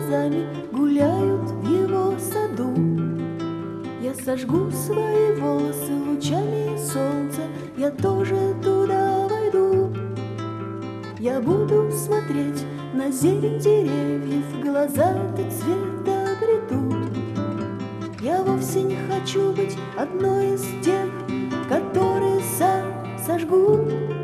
глазами гуляют в его саду. Я сожгу свои волосы лучами солнца, я тоже туда войду. Я буду смотреть на зелень деревьев, глаза-то цвета обретут. Я вовсе не хочу быть одной из тех, которые сам сожгу.